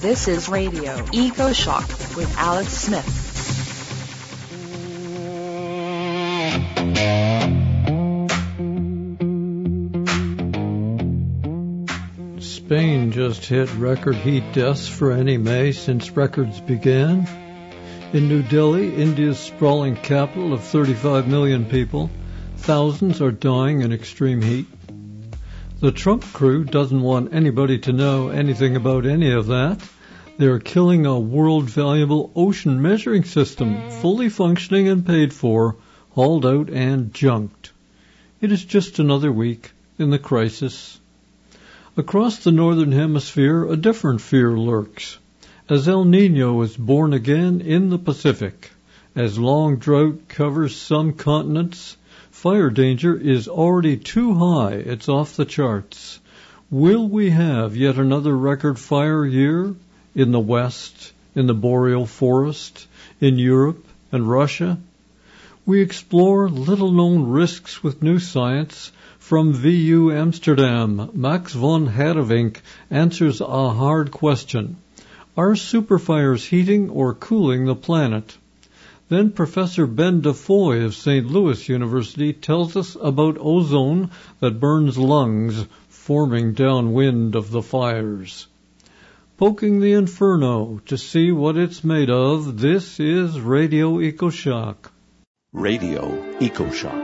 This is Radio Eco Shock with Alex Smith. Spain just hit record heat deaths for any May since records began. In New Delhi, India's sprawling capital of 35 million people, thousands are dying in extreme heat. The Trump crew doesn't want anybody to know anything about any of that. They're killing a world-valuable ocean measuring system, fully functioning and paid for, hauled out and junked. It is just another week in the crisis. Across the northern hemisphere, a different fear lurks, as El Niño is born again in the Pacific. As long drought covers some continents, fire danger is already too high, it's off the charts. Will we have yet another record fire year in the West, in the boreal forest, in Europe and Russia? We explore little-known risks with new science. From VU Amsterdam, Max von Herrewinck answers a hard question. Are superfires heating or cooling the planet? Then Professor Ben Defoy of St. Louis University tells us about ozone that burns lungs, forming downwind of the fires. Poking the inferno to see what it's made of, this is Radio EcoShock. Radio EcoShock.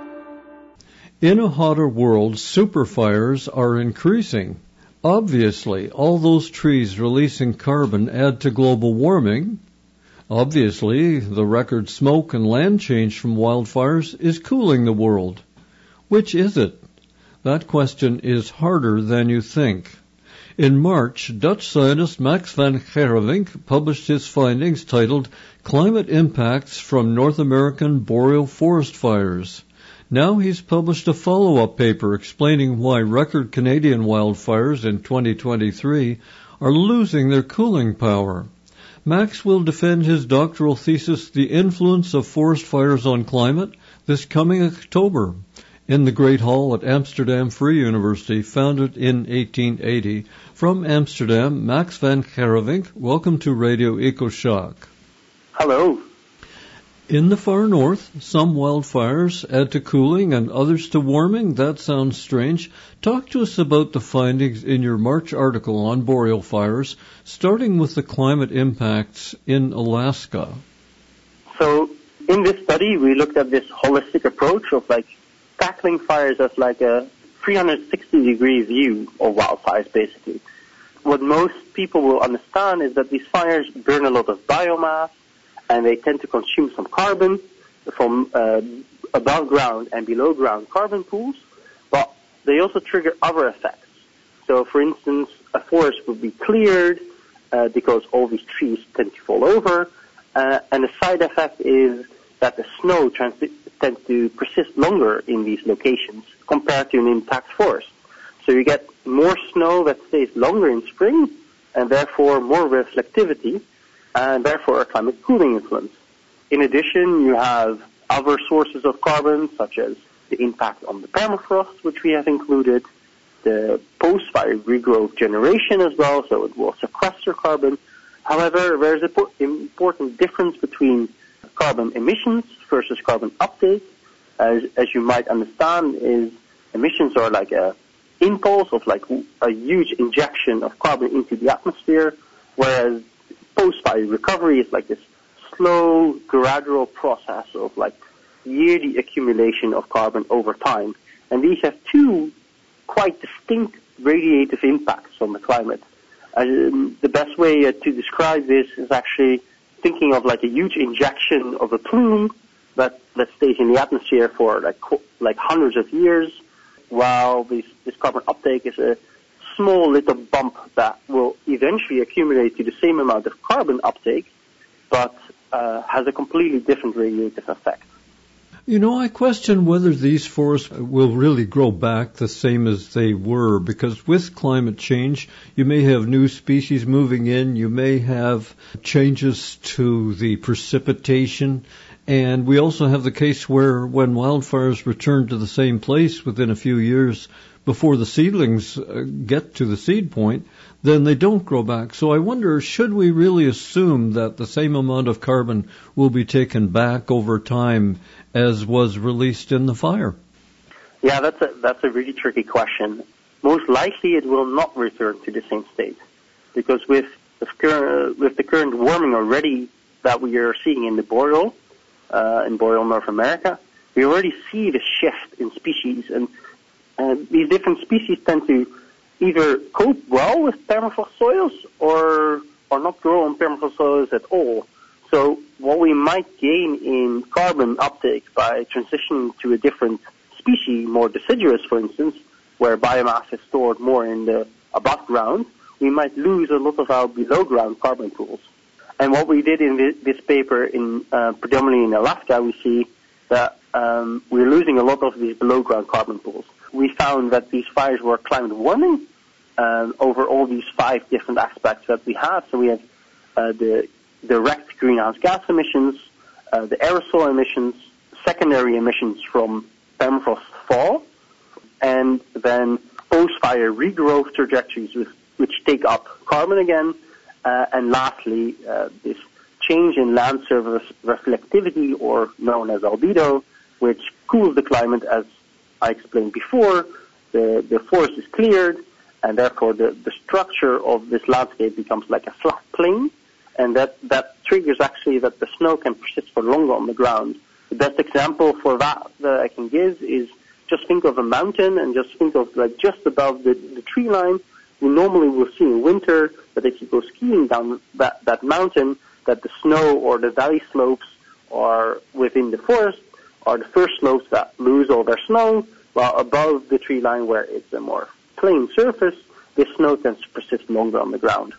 In a hotter world, superfires are increasing. Obviously, all those trees releasing carbon add to global warming. Obviously, the record smoke and land change from wildfires is cooling the world. Which is it? That question is harder than you think. In March, Dutch scientist Max van Herrewinck published his findings titled Climate Impacts from North American Boreal Forest Fires. Now he's published a follow-up paper explaining why record Canadian wildfires in 2023 are losing their cooling power. Max will defend his doctoral thesis, The Influence of Forest Fires on Climate, this coming October in the Great Hall at Amsterdam Free University, founded in 1880. From Amsterdam, Max van Herrewinck, welcome to Radio EcoShock. Hello. In the far north, some wildfires add to cooling and others to warming. That sounds strange. Talk to us about the findings in your March article on boreal fires, starting with the climate impacts in Alaska. So in this study, we looked at this holistic approach of tackling fires as a 360-degree view of wildfires, basically. What most people will understand is that these fires burn a lot of biomass, and they tend to consume some carbon from above ground and below ground carbon pools, but they also trigger other effects. So, for instance, a forest would be cleared because all these trees tend to fall over, and the side effect is that the snow tends to persist longer in these locations compared to an intact forest. So you get more snow that stays longer in spring, and therefore more reflectivity, and therefore a climate cooling influence. In addition, you have other sources of carbon, such as the impact on the permafrost, which we have included, the post-fire regrowth generation as well, so it will sequester carbon. However, there's an important difference between carbon emissions versus carbon uptake. As you might understand, is emissions are like a impulse of a huge injection of carbon into the atmosphere, whereas post-fire recovery is this slow, gradual process of yearly accumulation of carbon over time. And these have two quite distinct radiative impacts on the climate. The best way to describe this is actually thinking of a huge injection of a plume that stays in the atmosphere for hundreds of years, while this carbon uptake is a small little bump that will eventually accumulate to the same amount of carbon uptake, but has a completely different radiative effect. I question whether these forests will really grow back the same as they were, because with climate change, you may have new species moving in, you may have changes to the precipitation, and we also have the case where when wildfires return to the same place within a few years before the seedlings get to the seed point, then they don't grow back. So I wonder, should we really assume that the same amount of carbon will be taken back over time as was released in the fire? Yeah, that's a really tricky question. Most likely it will not return to the same state, because with the current warming already that we are seeing in boreal North America, we already see the shift in species, and these different species tend to either cope well with permafrost soils or not grow on permafrost soils at all. So what we might gain in carbon uptake by transitioning to a different species, more deciduous, for instance, where biomass is stored more in the above ground, we might lose a lot of our below ground carbon pools. And what we did in this paper, predominantly in Alaska, we see that we're losing a lot of these below ground carbon pools. We found that these fires were climate warming over all these 5 different aspects that we have. So we have the direct greenhouse gas emissions, the aerosol emissions, secondary emissions from permafrost fall, and then post-fire regrowth trajectories which take up carbon again, and lastly, this change in land surface reflectivity, or known as albedo, which cools the climate. As I explained before, the forest is cleared, and therefore the structure of this landscape becomes like a flat plane, and that triggers actually that the snow can persist for longer on the ground. The best example for that I can give is just think of a mountain, and just think of like just above the tree line. We normally will see in winter that if you go skiing down that mountain, that the snow or the valley slopes are within the forest are the first slopes that lose all their snow, while above the tree line, where it's a more plain surface, the snow tends to persist longer on the ground.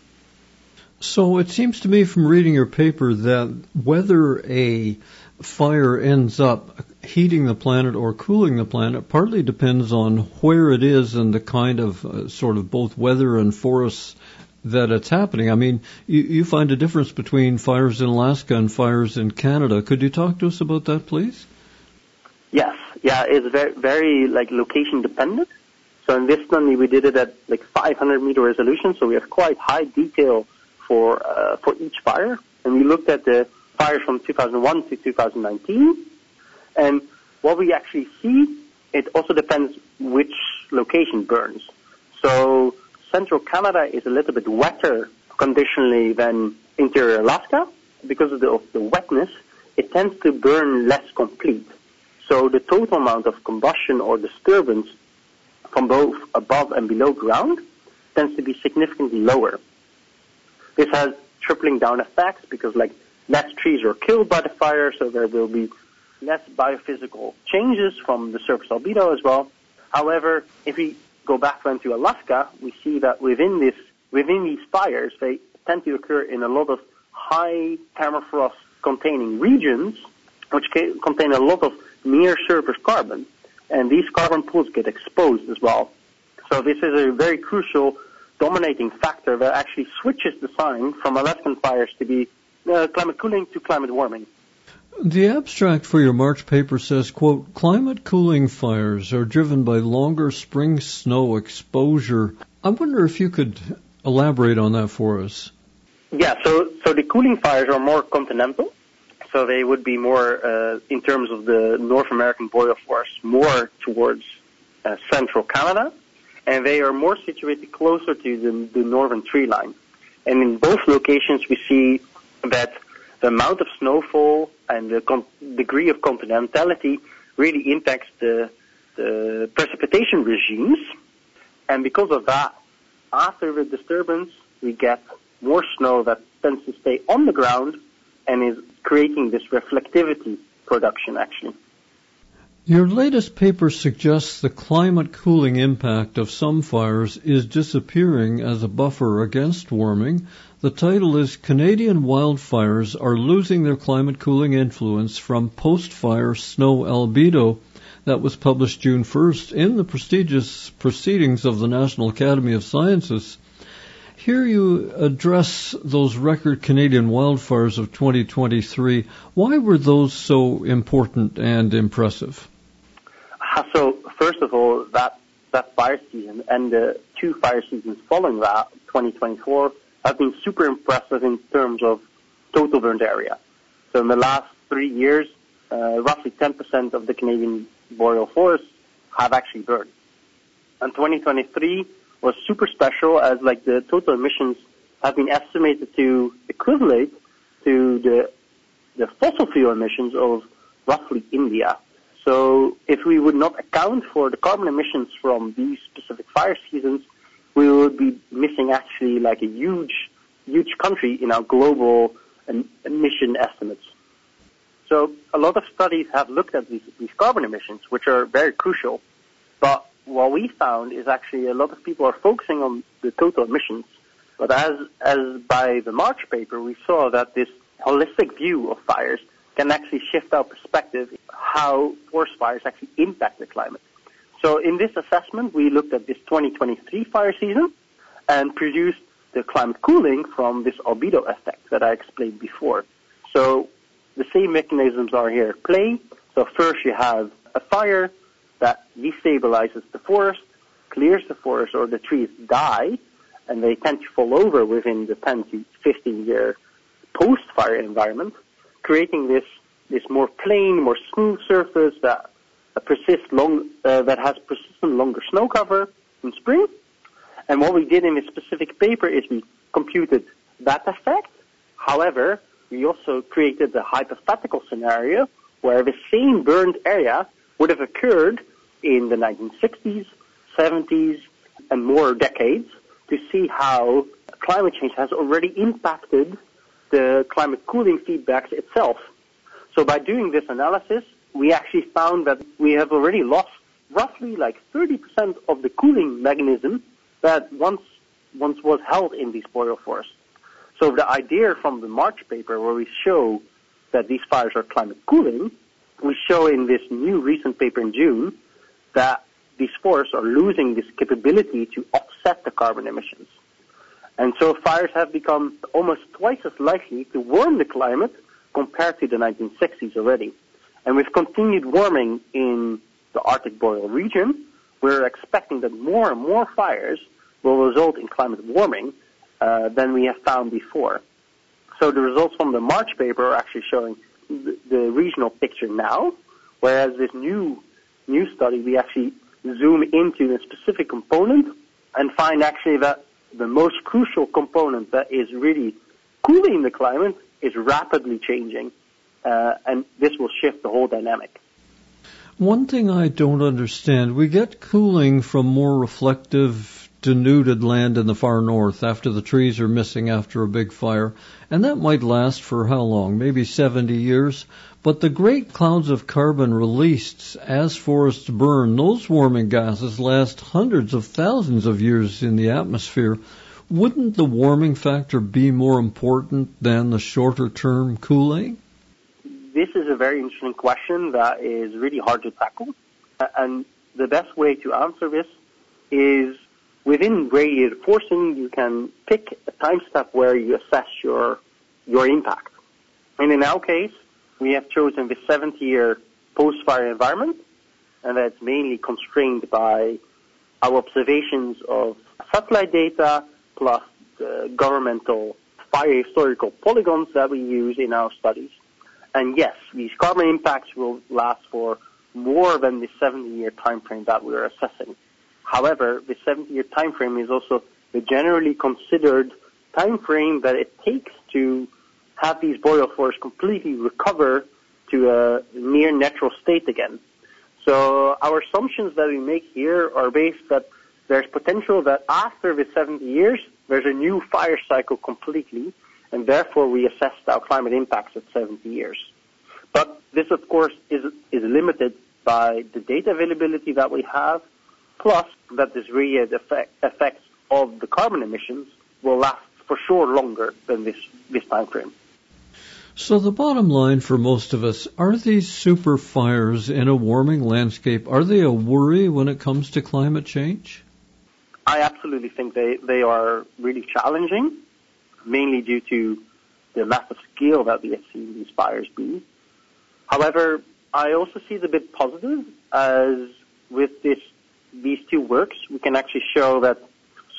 So it seems to me from reading your paper that whether a fire ends up heating the planet or cooling the planet partly depends on where it is and the kind of sort of both weather and forests that it's happening. I mean, you find a difference between fires in Alaska and fires in Canada. Could you talk to us about that, please? Yes. Yeah, it's very, very like location dependent. So in this study, we did it at like 500 meter resolution, so we have quite high detail for each fire. And we looked at the fires from 2001 to 2019. And what we actually see, it also depends which location burns. So central Canada is a little bit wetter conditionally than interior Alaska. Because of the wetness, it tends to burn less complete. So the total amount of combustion or disturbance from both above and below ground tends to be significantly lower. This has tripling down effects because like less trees are killed by the fire, so there will be less biophysical changes from the surface albedo as well. However, if we go back then to Alaska, we see that within these fires, they tend to occur in a lot of high permafrost containing regions, which contain a lot of near surface carbon. And these carbon pools get exposed as well. So this is a very crucial dominating factor that actually switches the sign from Alaskan fires to be climate cooling to climate warming. The abstract for your March paper says, quote, climate cooling fires are driven by longer spring snow exposure. I wonder if you could elaborate on that for us. Yeah, so the cooling fires are more continental. So they would be more, in terms of the North American boreal forest, more towards central Canada. And they are more situated closer to the northern tree line. And in both locations, we see that the amount of snowfall and the degree of continentality really impacts the precipitation regimes. And because of that, after the disturbance, we get more snow that tends to stay on the ground and is creating this reflectivity production, actually. Your latest paper suggests the climate cooling impact of some fires is disappearing as a buffer against warming. The title is Canadian Wildfires Are Losing Their Climate Cooling Influence from Post-Fire Snow Albedo. That was published June 1st in the prestigious Proceedings of the National Academy of Sciences. Here you address those record Canadian wildfires of 2023. Why were those so important and impressive? So, first of all, that fire season and the 2 fire seasons following that, 2024 have been super impressive in terms of total burned area. So in the last 3 years, roughly 10% of the Canadian boreal forests have actually burned. And 2023 was super special as the total emissions have been estimated to equivalent to the fossil fuel emissions of roughly India. So if we would not account for the carbon emissions from these specific fire seasons, we would be missing actually a huge country in our global emission estimates. So a lot of studies have looked at these carbon emissions, which are very crucial. But what we found is actually a lot of people are focusing on the total emissions. But as by the March paper, we saw that this holistic view of fires can actually shift our perspective how forest fires actually impact the climate. So in this assessment, we looked at this 2023 fire season and produced the climate cooling from this albedo effect that I explained before. So the same mechanisms are here at play. So first you have a fire that destabilizes the forest, clears the forest, or the trees die, and they tend to fall over within the 10 to 15 year post-fire environment, creating this more plain, more smooth surface that that has persistent longer snow cover in spring. And what we did in this specific paper is we computed that effect. However, we also created a hypothetical scenario where the same burned area would have occurred in the 1960s, 70s, and more decades to see how climate change has already impacted the climate cooling feedbacks itself. So by doing this analysis, we actually found that we have already lost roughly 30% of the cooling mechanism that once was held in these boreal forests. So the idea from the March paper where we show that these fires are climate cooling, we show in this new recent paper in June that these forests are losing this capability to offset the carbon emissions. And so fires have become almost twice as likely to warm the climate compared to the 1960s already. And with continued warming in the Arctic boreal region, we're expecting that more and more fires will result in climate warming than we have found before. So the results from the March paper are actually showing the regional picture now, whereas this new study, we actually zoom into a specific component and find actually that the most crucial component that is really cooling the climate is rapidly changing, and this will shift the whole dynamic. One thing I don't understand, we get cooling from more reflective, denuded land in the far north after the trees are missing after a big fire, and that might last for how long? Maybe 70 years? But the great clouds of carbon released as forests burn, those warming gases last hundreds of thousands of years in the atmosphere. Wouldn't the warming factor be more important than the shorter-term cooling? This is a very interesting question that is really hard to tackle. And the best way to answer this is within radiative forcing, you can pick a time step where you assess your impact. And in our case, we have chosen the 70-year post-fire environment, and that's mainly constrained by our observations of satellite data plus the governmental fire historical polygons that we use in our studies. And yes, these carbon impacts will last for more than the 70-year time frame that we're assessing. However, the 70-year time frame is also the generally considered time frame that it takes to have these boreal forests completely recover to a near natural state again. So our assumptions that we make here are based that there's potential that after the 70 years, there's a new fire cycle completely, and therefore we assessed our climate impacts at 70 years. But this, of course, is limited by the data availability that we have, plus that this radiative effects of the carbon emissions will last for sure longer than this time frame. So the bottom line for most of us, are these super fires in a warming landscape, are they a worry when it comes to climate change? I absolutely think they are really challenging, mainly due to the massive scale that we have seen these fires be. However, I also see it a bit positive, as with these two works, we can actually show that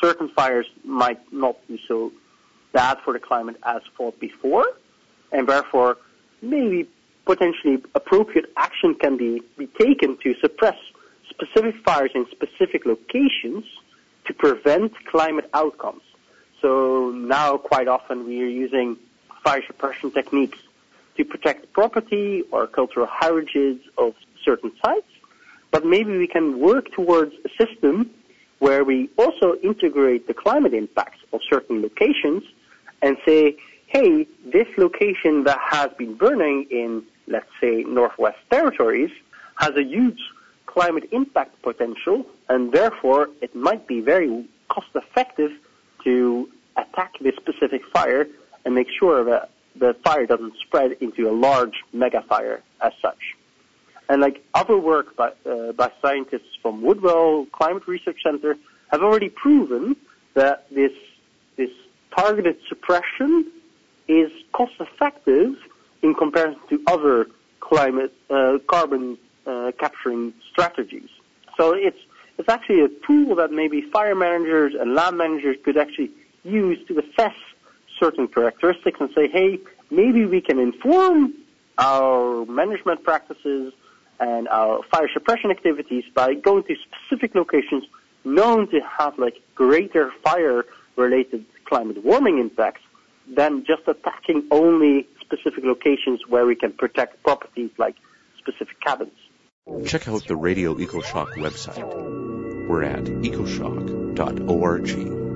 certain fires might not be so bad for the climate as thought before, and therefore maybe potentially appropriate action can be taken to suppress specific fires in specific locations to prevent climate outcomes. So now quite often we are using fire suppression techniques to protect property or cultural heritage of certain sites, but maybe we can work towards a system where we also integrate the climate impacts of certain locations and say, hey, this location that has been burning in, let's say, Northwest Territories has a huge climate impact potential, and therefore it might be very cost-effective to attack this specific fire and make sure that the fire doesn't spread into a large mega fire as such. And like other work by scientists from Woodwell Climate Research Center have already proven that this targeted suppression is cost-effective in comparison to other carbon capturing strategies. So it's actually a tool that maybe fire managers and land managers could actually use to assess certain characteristics and say, hey, maybe we can inform our management practices and our fire suppression activities by going to specific locations known to have like greater fire-related climate warming impacts than just attacking only specific locations where we can protect properties like specific cabins. Check out the Radio EcoShock website. We're at ecoshock.org.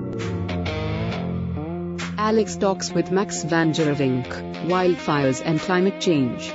Alex talks with Max van Gervink, wildfires and climate change.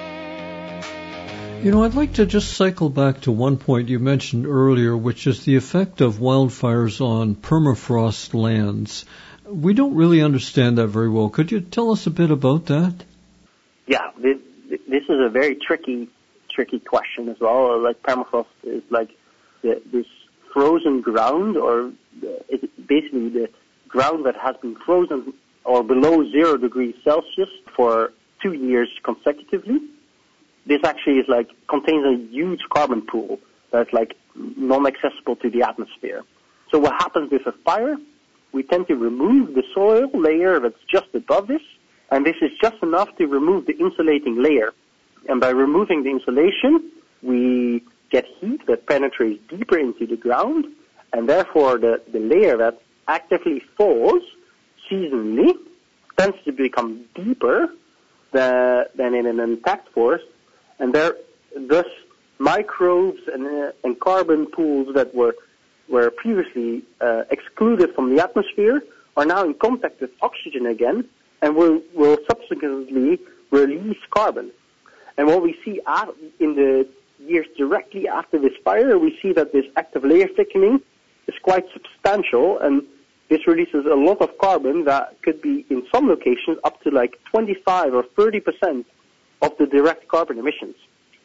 You know, I'd like to just cycle back to one point you mentioned earlier, which is the effect of wildfires on permafrost lands. We don't really understand that very well. Could you tell us a bit about that? Yeah, this is a very tricky question as well. Like permafrost is like this frozen ground, or it's basically the ground that has been frozen or below 0 degrees Celsius for 2 years consecutively. This actually is like contains a huge carbon pool that's like non-accessible to the atmosphere. So what happens with a fire? We tend to remove the soil layer that's just above this, and this is just enough to remove the insulating layer. And by removing the insulation, we get heat that penetrates deeper into the ground, and therefore the layer that actively thaws seasonally tends to become deeper than in an intact forest, and thus microbes and carbon pools that were previously excluded from the atmosphere are now in contact with oxygen again and will subsequently release carbon. And what we see in the years directly after this fire, we see that this active layer thickening is quite substantial, and this releases a lot of carbon that could be, in some locations, up to like 25 or 30% of the direct carbon emissions.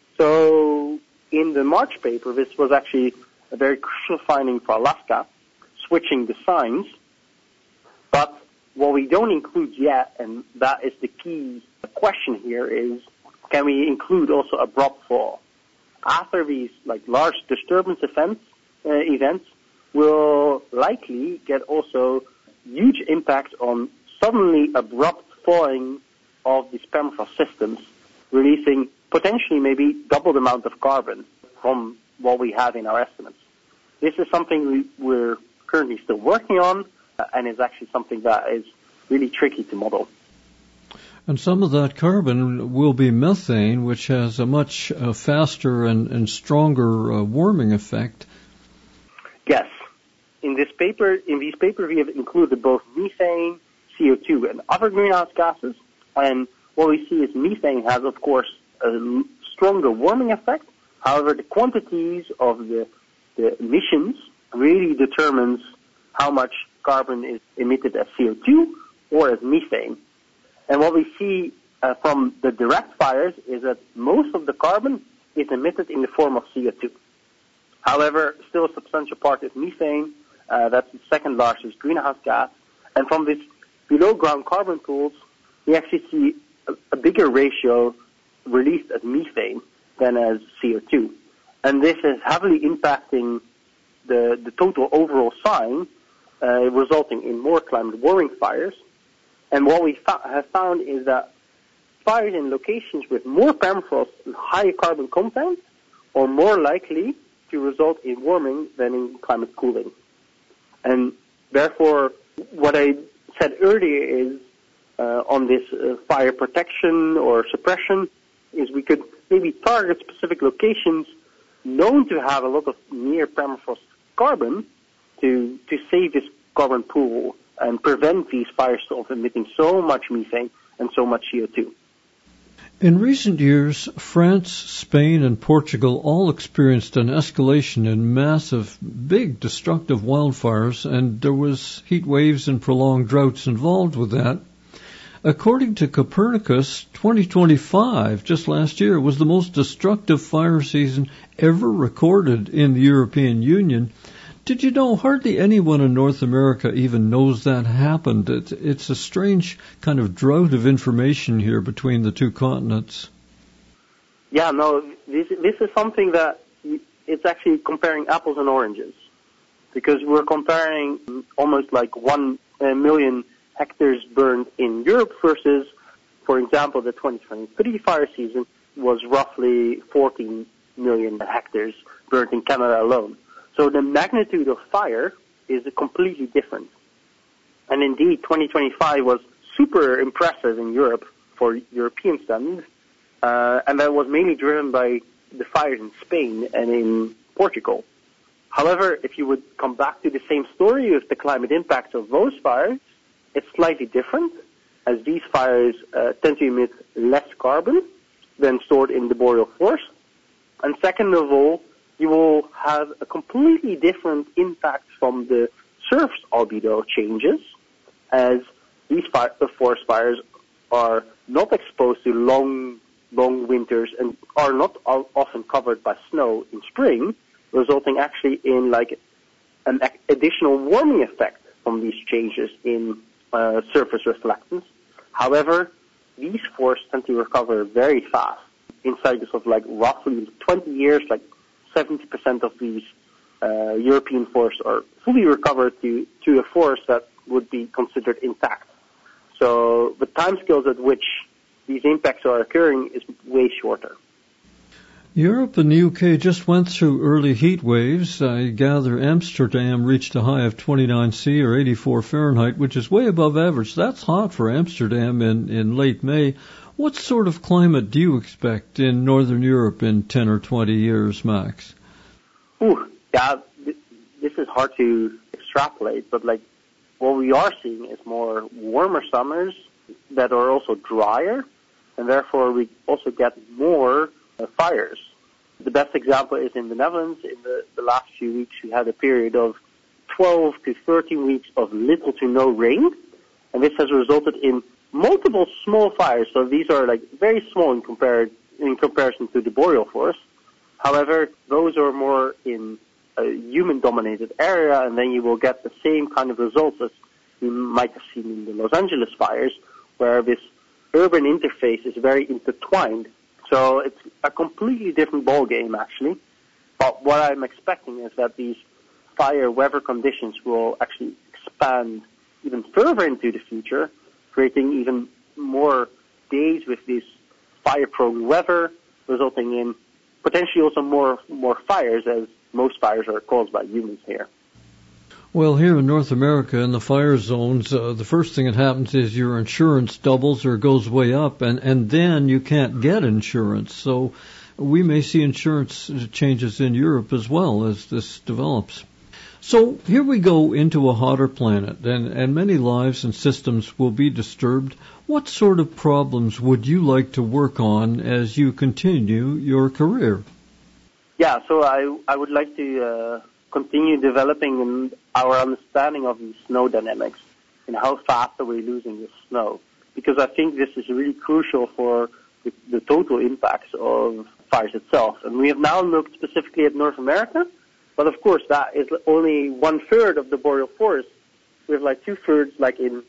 So in the March paper, this was actually a very crucial finding for Alaska, switching the signs. But what we don't include yet, and that is the key question here, is can we include also abrupt fall? After these like large disturbance events will likely get also huge impact on suddenly abrupt thawing of these permafrost systems, releasing potentially maybe double the amount of carbon from what we have in our estimates. This is something we're currently still working on, and is actually something that is really tricky to model. And some of that carbon will be methane, which has a much faster and stronger warming effect. Yes. In these papers, we have included both methane, CO2, and other greenhouse gases. And what we see is methane has, of course, a stronger warming effect. However, the quantities of the emissions really determines how much carbon is emitted as CO2 or as methane. And what we see from the direct fires is that most of the carbon is emitted in the form of CO2. However, still a substantial part is methane. That's the second largest greenhouse gas. And from these below-ground carbon pools, we actually see a bigger ratio released as methane than as CO2. And this is heavily impacting the total overall sign resulting in more climate warming fires. And what we have found is that fires in locations with more permafrost and higher carbon content are more likely to result in warming than in climate cooling. And therefore, what I said earlier is on this fire protection or suppression is we could maybe target specific locations known to have a lot of near permafrost carbon to save this carbon pool and prevent these fires from emitting so much methane and so much CO2. In recent years, France, Spain, and Portugal all experienced an escalation in massive, big, destructive wildfires, and there was heat waves and prolonged droughts involved with that. According to Copernicus, 2025, just last year, was the most destructive fire season ever recorded in the European Union. Did you know hardly anyone in North America even knows that happened? It's a strange kind of drought of information here between the two continents. Yeah, no, this is something that it's actually comparing apples and oranges, because we're comparing almost like 1 million hectares burned in Europe versus, for example, the 2023 fire season was roughly 14 million hectares burned in Canada alone. So the magnitude of fire is completely different. And indeed, 2025 was super impressive in Europe for European standards, and that was mainly driven by the fires in Spain and in Portugal. However, if you would come back to the same story with the climate impacts of those fires, it's slightly different, as these fires tend to emit less carbon than stored in the boreal forest. And second of all, you will have a completely different impact from the surface albedo changes, as these forest fires are not exposed to long winters and are not often covered by snow in spring, resulting actually in like an additional warming effect from these changes in surface reflectance. However, these forests tend to recover very fast in cycles of like roughly 20 years, like 70% of these European forests are fully recovered to a forest that would be considered intact. So the timescales at which these impacts are occurring is way shorter. Europe and the UK just went through early heat waves. I gather Amsterdam reached a high of 29 C or 84 Fahrenheit, which is way above average. That's hot for Amsterdam in late May. What sort of climate do you expect in Northern Europe in 10 or 20 years, Max? Yeah, this is hard to extrapolate, but like what we are seeing is more warmer summers that are also drier, and therefore we also get more fires. The best example is in the Netherlands. In the last few weeks, we had a period of 12 to 13 weeks of little to no rain, and this has resulted in multiple small fires. So these are like very small in comparison to the boreal forest. However, those are more in a human-dominated area, and then you will get the same kind of results as you might have seen in the Los Angeles fires, where this urban interface is very intertwined. So it's a completely different ballgame, actually. But what I'm expecting is that these fire weather conditions will actually expand even further into the future, creating even more days with this fire-prone weather, resulting in potentially also more fires, as most fires are caused by humans here. Well, here in North America, in the fire zones, the first thing that happens is your insurance doubles or goes way up, and then you can't get insurance. So we may see insurance changes in Europe as well as this develops. So here we go into a hotter planet, and many lives and systems will be disturbed. What sort of problems would you like to work on as you continue your career? Yeah, so I would like to continue developing our understanding of the snow dynamics and how fast are we losing the snow, because I think this is really crucial for the total impacts of fires itself. And we have now looked specifically at North America, but of course that is only 1/3 of the boreal forest. We have like 2/3 like in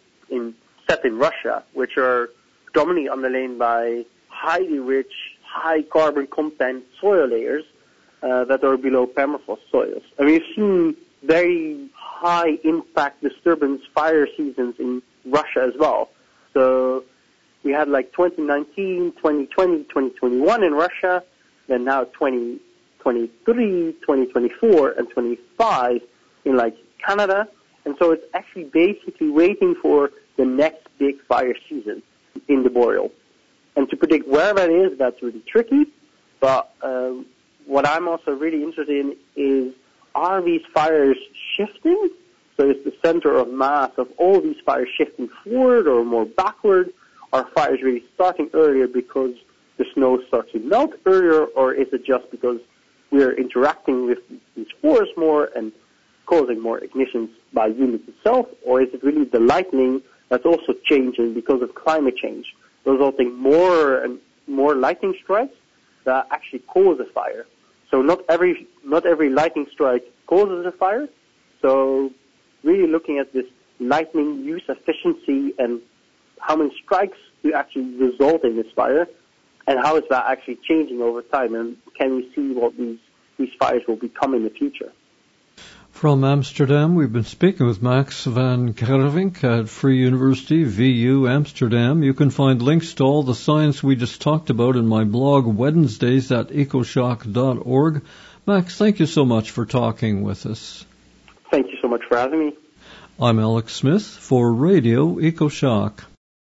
Russia, which are predominantly underlain by highly rich, high carbon content soil layers that are below permafrost soils. And we've seen very high impact disturbance fire seasons in Russia as well. So we had like 2019, 2020, 2021 in Russia, then now 2023, 2024, and 25 in like Canada. And so it's actually basically waiting for the next big fire season in the boreal. And to predict where that is, that's really tricky. But what I'm also really interested in is, are these fires shifting? So is the center of mass of all these fires shifting forward or more backward? Are fires really starting earlier because the snow starts to melt earlier, or is it just because we're interacting with these forests more and causing more ignitions by humans itself, or is it really the lightning that's also changing because of climate change, resulting more and more lightning strikes that actually cause a fire? So not every lightning strike causes a fire. So really looking at this lightning use efficiency and how many strikes do actually result in this fire, and how is that actually changing over time, and can we see what these fires will become in the future? From Amsterdam, we've been speaking with Max van Gervinck at Free University, VU Amsterdam. You can find links to all the science we just talked about in my blog Wednesdays at ecoshock.org. Max, thank you so much for talking with us. Thank you so much for having me. I'm Alex Smith for Radio EcoShock.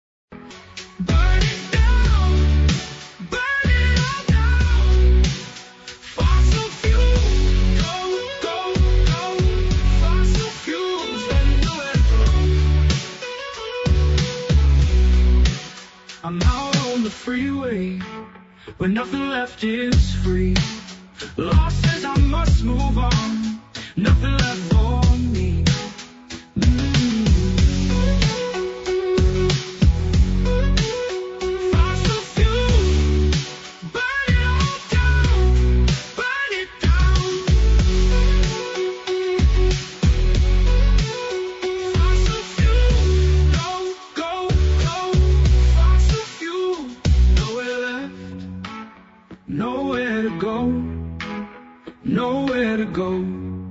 I'm out on the freeway, where nothing left is free. Law says I must move on, nothing left for me. Fossil fuel, burn it all down, burn it down. Fossil fuel, go, go, go. Fossil fuel, nowhere left, nowhere to go, nowhere to go.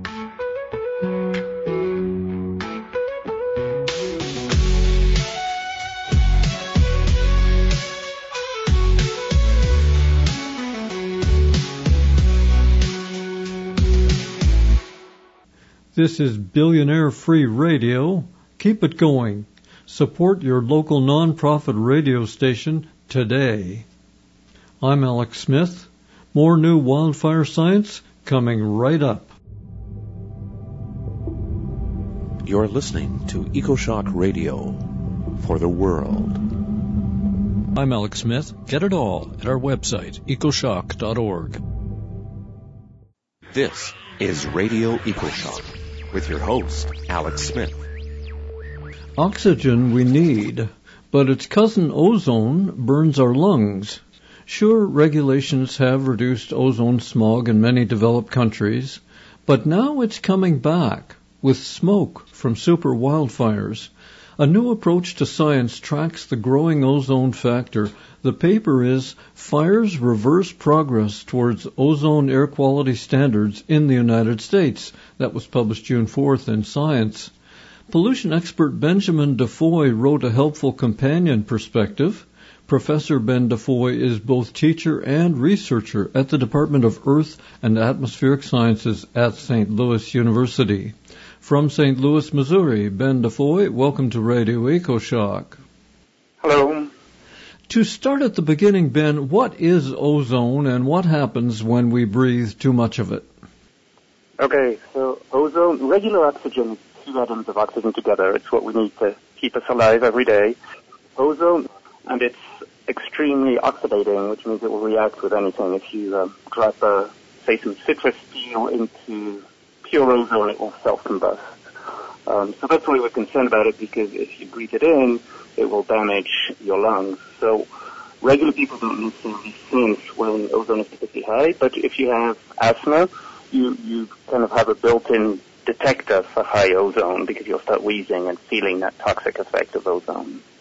This is Billionaire Free Radio. Keep it going. Support your local non-profit radio station today. I'm Alex Smith. More new wildfire science coming right up. You're listening to EcoShock Radio for the world. I'm Alex Smith. Get it all at our website, ecoshock.org. This is Radio EcoShock with your host, Alex Smith. Oxygen we need, but its cousin ozone burns our lungs. Sure, regulations have reduced ozone smog in many developed countries, but now it's coming back with smoke from super wildfires. A new approach to science tracks the growing ozone factor. The paper is Fires Reverse Progress Towards Ozone Air Quality Standards in the United States. That was published June 4th in Science. Pollution expert Benjamin Defoe wrote a helpful companion perspective. Professor Ben Defoe is both teacher and researcher at the Department of Earth and Atmospheric Sciences at St. Louis University. From St. Louis, Missouri, Ben Defoe, welcome to Radio EcoShock. Hello. To start at the beginning, Ben, what is ozone and what happens when we breathe too much of it? Okay, so ozone, regular oxygen, two atoms of oxygen together. It's what we need to keep us alive every day. Ozone, and it's extremely oxidating, which means it will react with anything. If you drop, say, some citrus steel into pure ozone, it will self-combust. So that's why we're concerned about it, because if you breathe it in, it will damage your lungs. So regular people don't necessarily sense when ozone is particularly high, but if you have asthma, you kind of have a built-in detector for high ozone, because you'll start wheezing and feeling that toxic effect of ozone.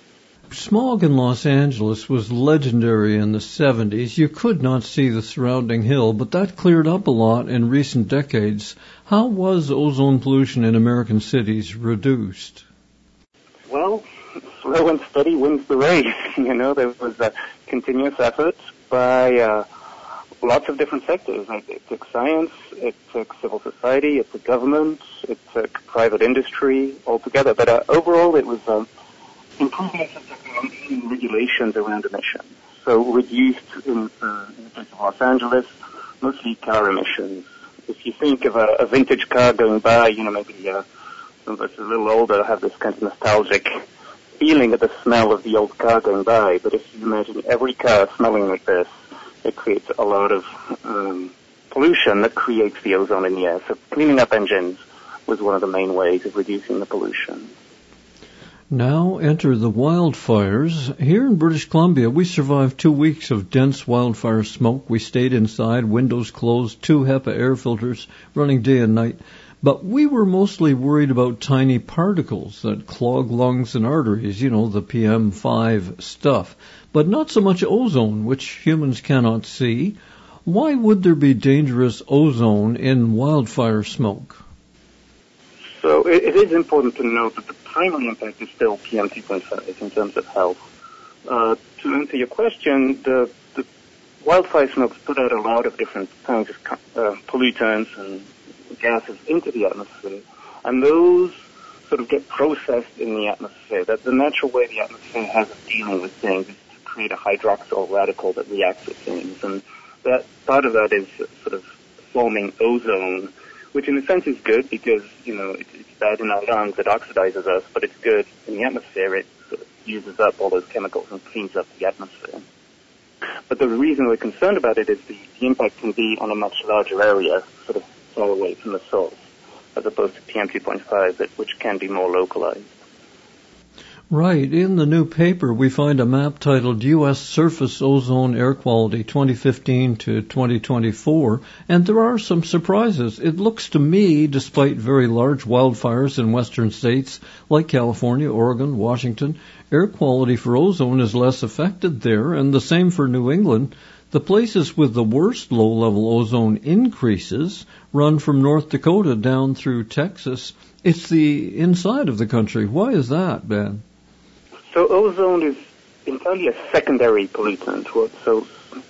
Smog in Los Angeles was legendary in the 70s. You could not see the surrounding hill, but that cleared up a lot in recent decades. How was ozone pollution in American cities reduced? Well, slow and steady wins the race. There was a continuous effort by lots of different sectors. It took science, it took civil society, it took government, it took private industry altogether. But overall, it was improvements in technology and regulations around emissions. So reduced in the case of Los Angeles, mostly car emissions. If you think of a vintage car going by, maybe some of us a little older have this kind of nostalgic feeling of the smell of the old car going by. But if you imagine every car smelling like this, it creates a lot of pollution that creates the ozone in the air. So cleaning up engines was one of the main ways of reducing the pollution. Now enter the wildfires. Here in British Columbia, we survived 2 weeks of dense wildfire smoke. We stayed inside, windows closed, 2 HEPA air filters running day and night. But we were mostly worried about tiny particles that clog lungs and arteries, the PM5 stuff. But not so much ozone, which humans cannot see. Why would there be dangerous ozone in wildfire smoke? So it is important to note that the primary impact is still PM2.5 in terms of health. To answer your question, the wildfire smokes put out a lot of different kinds of pollutants and gases into the atmosphere, and those sort of get processed in the atmosphere. That's the natural way the atmosphere has of dealing with things is to create a hydroxyl radical that reacts with things, and that part of that is sort of forming ozone, which in a sense is good because, it's bad in our lungs, it oxidizes us, but it's good in the atmosphere. It sort of uses up all those chemicals and cleans up the atmosphere. But the reason we're concerned about it is the impact can be on a much larger area, sort of far away from the source, as opposed to PM2.5, which can be more localized. Right. In the new paper, we find a map titled U.S. Surface Ozone Air Quality 2015 to 2024, and there are some surprises. It looks to me, despite very large wildfires in western states like California, Oregon, Washington, air quality for ozone is less affected there, and the same for New England. The places with the worst low-level ozone increases run from North Dakota down through Texas. It's the inside of the country. Why is that, Ben? So ozone is entirely a secondary pollutant. So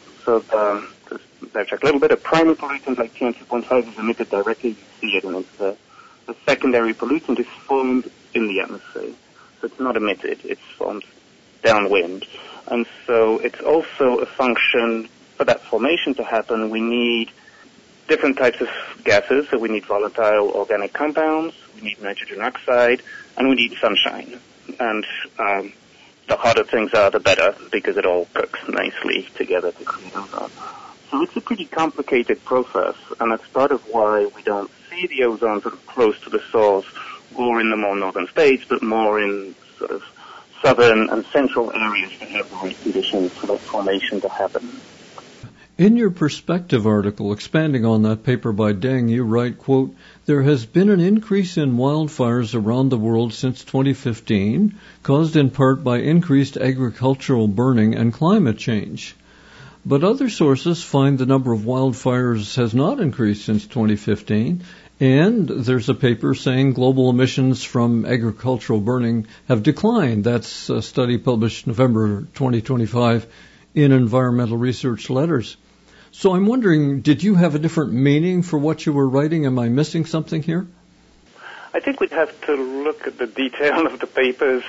to backtrack a little bit, a primary pollutant like PM2.5 is emitted directly, you see it, and the secondary pollutant is formed in the atmosphere. So it's not emitted, it's formed downwind. And so it's also a function, for that formation to happen, we need different types of gases. So we need volatile organic compounds, we need nitrogen oxide, and we need sunshine. And the hotter things are, the better, because it all cooks nicely together to create ozone. So it's a pretty complicated process, and that's part of why we don't see the ozone sort of close to the source or in the more northern states, but more in sort of southern and central areas that have the right conditions for that formation to happen. In your perspective article, expanding on that paper by Deng, you write, quote, there has been an increase in wildfires around the world since 2015, caused in part by increased agricultural burning and climate change. But other sources find the number of wildfires has not increased since 2015, and there's a paper saying global emissions from agricultural burning have declined. That's a study published November 2025 in Environmental Research Letters. So I'm wondering, did you have a different meaning for what you were writing? Am I missing something here? I think we'd have to look at the detail of the papers.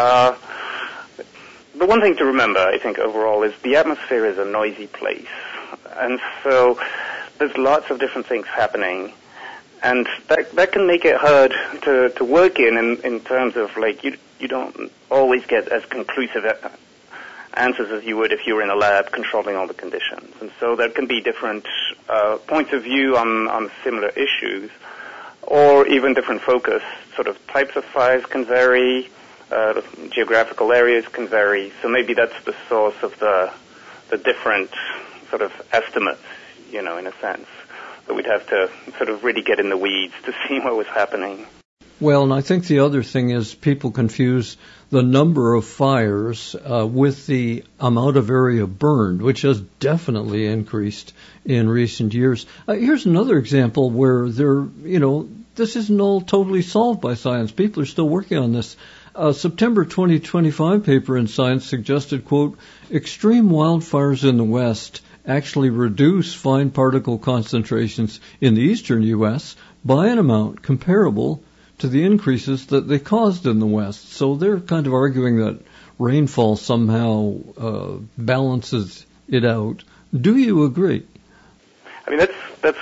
The one thing to remember, I think, overall, is the atmosphere is a noisy place. And so there's lots of different things happening. And that can make it hard to work in terms of, like, you don't always get as conclusive answers as you would if you were in a lab controlling all the conditions. And so there can be different points of view on similar issues, or even different focus. Sort of types of fires can vary, geographical areas can vary. So maybe that's the source of the different sort of estimates, in a sense. But we'd have to sort of really get in the weeds to see what was happening. Well, and I think the other thing is people confuse the number of fires with the amount of area burned, which has definitely increased in recent years. Here's another example where this isn't all totally solved by science. People are still working on this. September 2025 paper in Science suggested, quote, extreme wildfires in the West actually reduce fine particle concentrations in the eastern U.S. by an amount comparable to the increases that they caused in the West. So they're kind of arguing that rainfall somehow balances it out. Do you agree? I mean, that's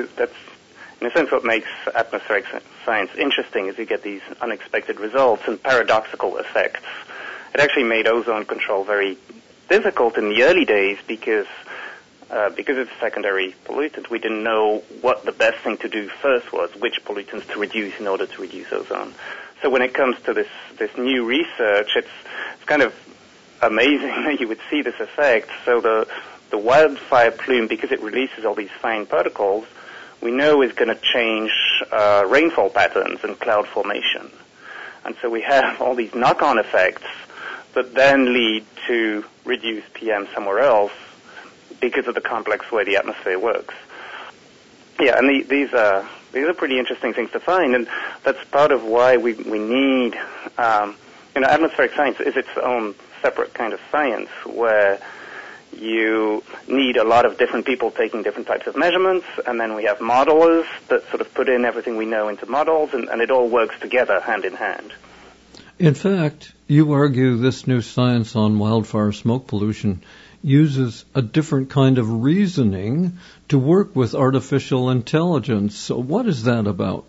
in a sense what makes atmospheric science interesting, is you get these unexpected results and paradoxical effects. It actually made ozone control very difficult in the early days because it's a secondary pollutant. We didn't know what the best thing to do first was, which pollutants to reduce in order to reduce ozone. So when it comes to this new research, it's kind of amazing that you would see this effect. So the wildfire plume, because it releases all these fine particles, we know is going to change rainfall patterns and cloud formation. And so we have all these knock-on effects that then lead to reduced PM somewhere else because of the complex way the atmosphere works. Yeah, and these are pretty interesting things to find, and that's part of why we need, atmospheric science is its own separate kind of science where you need a lot of different people taking different types of measurements, and then we have modelers that sort of put in everything we know into models, and it all works together hand in hand. In fact, you argue this new science on wildfire smoke pollution uses a different kind of reasoning to work with artificial intelligence. So what is that about?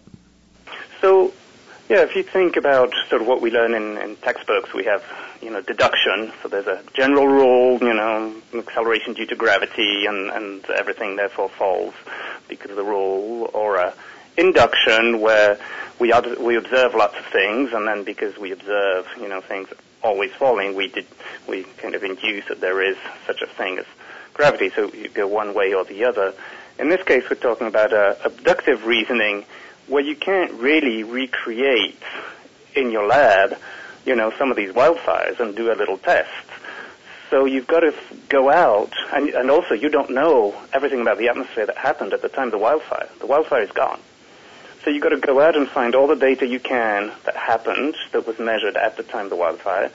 So, if you think about sort of what we learn in textbooks, we have, deduction. So there's a general rule, acceleration due to gravity, and everything therefore falls because of the rule, or induction, where we observe lots of things, and then because we observe, things always falling, we kind of induce that there is such a thing as gravity, so you go one way or the other. In this case, we're talking about abductive reasoning, where you can't really recreate in your lab, some of these wildfires and do a little test. So you've got to go out, and also you don't know everything about the atmosphere that happened at the time of the wildfire. The wildfire is gone. So you've got to go out and find all the data you can that happened, that was measured at the time of the wildfire,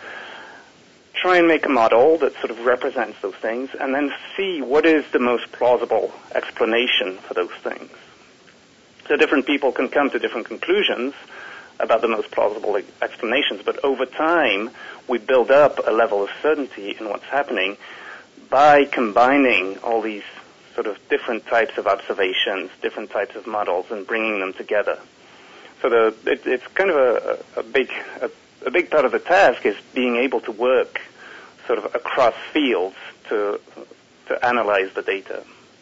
try and make a model that sort of represents those things, and then see what is the most plausible explanation for those things. So different people can come to different conclusions about the most plausible explanations, but over time we build up a level of certainty in what's happening by combining all these sort of different types of observations, different types of models, and bringing them together. So it's kind of a big part of the task is being able to work sort of across fields to analyze the data.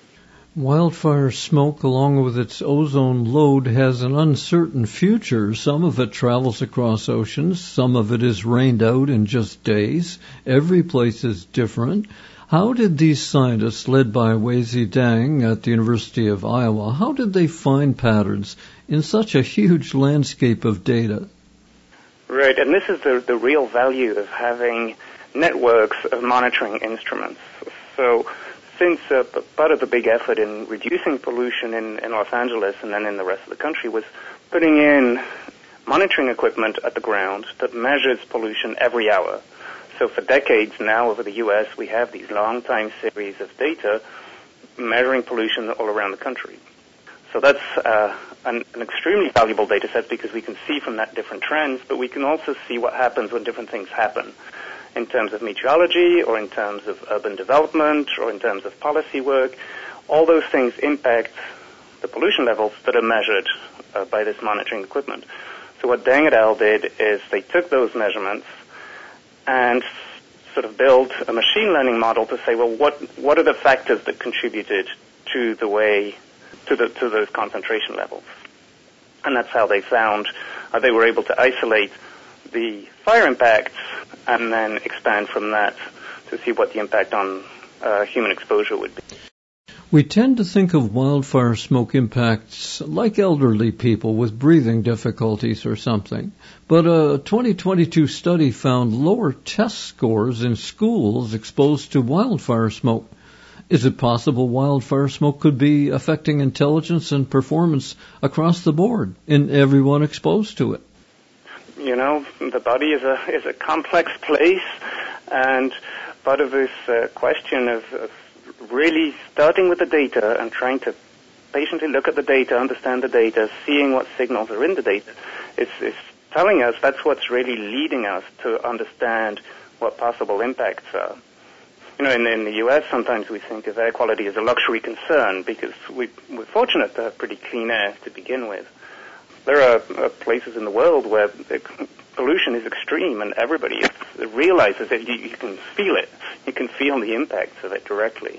Wildfire smoke, along with its ozone load, has an uncertain future. Some of it travels across oceans. Some of it is rained out in just days. Every place is different. How did these scientists, led by Weizhi Dang at the University of Iowa, how did they find patterns in such a huge landscape of data? Right, and this is the real value of having networks of monitoring instruments. So since part of the big effort in reducing pollution in Los Angeles and then in the rest of the country was putting in monitoring equipment at the ground that measures pollution every hour. So for decades now over the U.S., we have these long time series of data measuring pollution all around the country. So that's an extremely valuable data set because we can see from that different trends, but we can also see what happens when different things happen in terms of meteorology or in terms of urban development or in terms of policy work. All those things impact the pollution levels that are measured by this monitoring equipment. So what Dang et al. Did is they took those measurements and sort of build a machine learning model to say, well, what are the factors that contributed to those concentration levels? And that's how they found they were able to isolate the fire impacts and then expand from that to see what the impact on human exposure would be. We tend to think of wildfire smoke impacts like elderly people with breathing difficulties or something. But a 2022 study found lower test scores in schools exposed to wildfire smoke. Is it possible wildfire smoke could be affecting intelligence and performance across the board in everyone exposed to it? You know, the body is a complex place, and part of this question of really starting with the data and trying to patiently look at the data, understand the data, seeing what signals are in the data, is telling us that's what's really leading us to understand what possible impacts are. You know, in the U.S., sometimes we think of air quality as a luxury concern because we're fortunate to have pretty clean air to begin with. There are places in the world where pollution is extreme and everybody realizes it. You can feel it. You can feel the impacts of it directly.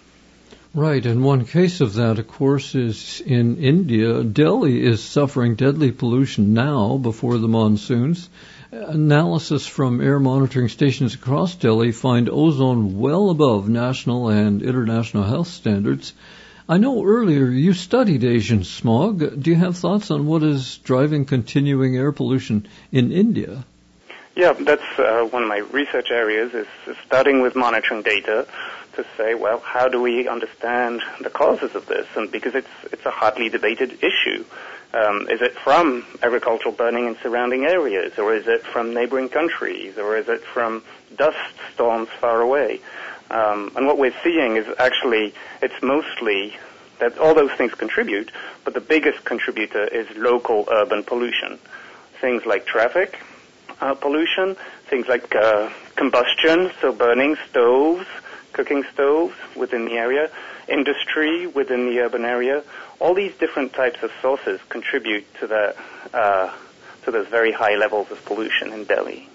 Right, and one case of that, of course, is in India. Delhi is suffering deadly pollution now before the monsoons. Analysis from air monitoring stations across Delhi find ozone well above national and international health standards. I know earlier you studied Asian smog. Do you have thoughts on what is driving continuing air pollution in India? Yeah, that's one of my research areas, is starting with monitoring data to say, well, how do we understand the causes of this? And because it's a hotly debated issue. Is it from agricultural burning in surrounding areas, or is it from neighboring countries, or is it from dust storms far away? And what we're seeing is actually it's mostly that all those things contribute, but the biggest contributor is local urban pollution. Things like traffic pollution, things like combustion, so burning stoves, cooking stoves within the area, industry within the urban area. All these different types of sources contribute to those very high levels of pollution in Delhi.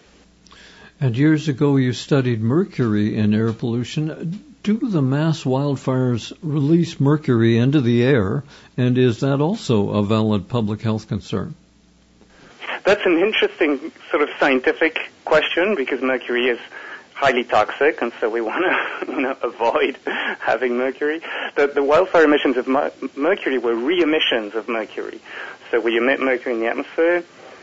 And years ago you studied mercury in air pollution. Do the mass wildfires release mercury into the air, and is that also a valid public health concern? That's an interesting sort of scientific question because mercury is highly toxic, and so we want to avoid having mercury. The wildfire emissions of mercury were re-emissions of mercury. So we emit mercury in the atmosphere,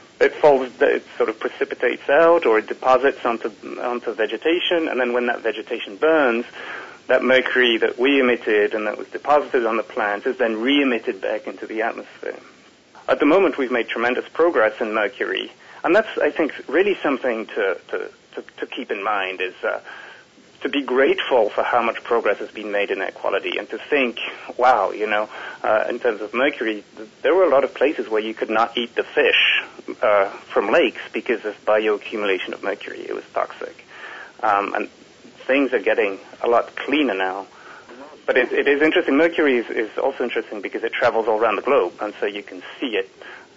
it sort of precipitates out or it deposits onto vegetation, and then when that vegetation burns, that mercury that we emitted and that was deposited on the plants is then re-emitted back into the atmosphere. At the moment, we've made tremendous progress in mercury, and that's, I think, really something to keep in mind, is to be grateful for how much progress has been made in air quality, and to think, wow, in terms of mercury, there were a lot of places where you could not eat the fish from lakes because of bioaccumulation of mercury. It was toxic. And things are getting a lot cleaner now. But it is interesting. Mercury is also interesting because it travels all around the globe, and so you can see it,